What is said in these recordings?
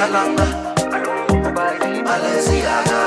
Shalanga, Balenciaga.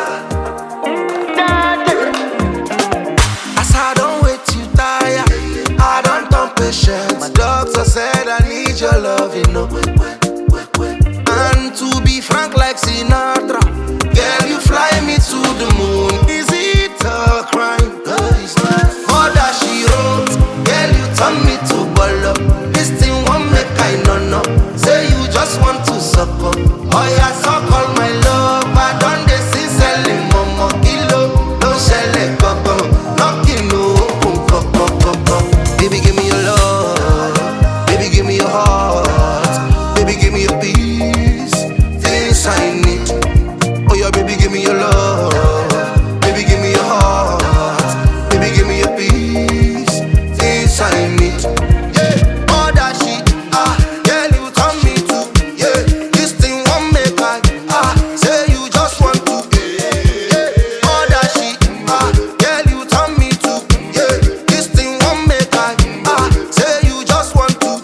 As I don't wait, you tire. I don't turn patient. My doctor said I need your love, you know. And to be frank like Sinatra, girl, you fly me to the moon. Is it a crime? All that she wrote, girl, you turn me to bolo. This thing won't make I no. Say you just want to suck up. Oh yeah, suck all my love. I done this since selling momo kilo. Don't shell it, go. Knocking no, go. Baby, give me your love. Baby, give me your heart. Baby, give me your peace. Things I need. Oh yeah, baby, give me your love. Baby, give me your heart. Baby, give me your peace. Things I need. Yeah, all that shit. Girl, you turn me to. Yeah, this thing won't make I. Say you just want to. Yeah, all that shit. Girl, you turn me to. Yeah, this thing won't make I. Say you just want to.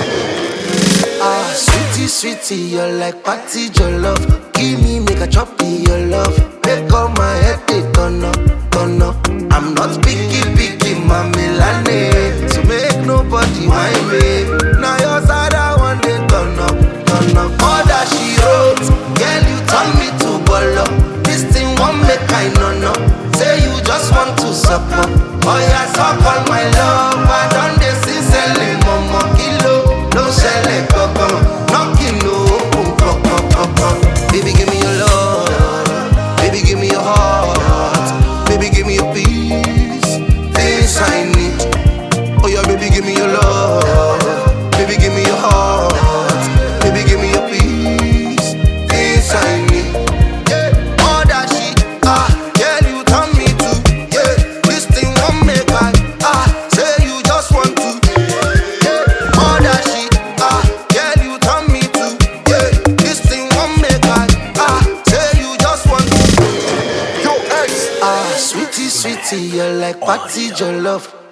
Sweetie, you're like party your love. Give me, make a chop your love. Make all my head they turn up. I'm not picky, my Milane. To make nobody mind me. Now your side I want it turn up. All that she wrote, girl, you turn me to bolo. This thing won't make I no. Say you just want to suck up. Oh yeah, suck all my love. I done this since selling momo kilo. No shell it, go. Knocking no, baby, give me your love. Baby, give me your heart. Baby, give me your peace. Things I need. Oh yeah, baby, give me your love. Baby, give me your heart. Baby, give me your peace. Things I need. Yeah, all that shit. Girl, you turn me to. Yeah, this thing won't make I. Say you just want to. Yeah, all that shit. Girl, you turn me to. Yeah, this thing won't make I. Say you just want to. Yo, ex. Sweetie, you're like party your love.